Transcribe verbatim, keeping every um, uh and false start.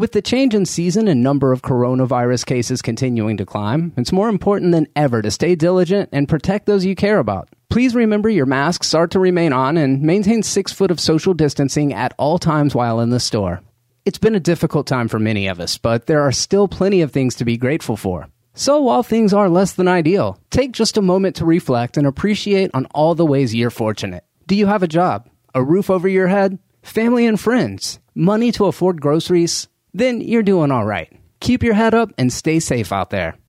With the change in season and number of coronavirus cases continuing to climb, it's more important than ever to stay diligent and protect those you care about. Please remember your masks are to remain on and maintain six foot of social distancing at all times while in the store. It's been a difficult time for many of us, but there are still plenty of things to be grateful for. So while things are less than ideal, take just a moment to reflect and appreciate on all the ways you're fortunate. Do you have a job? A roof over your head? Family and friends? Money to afford groceries? Then you're doing all right. Keep your head up and stay safe out there.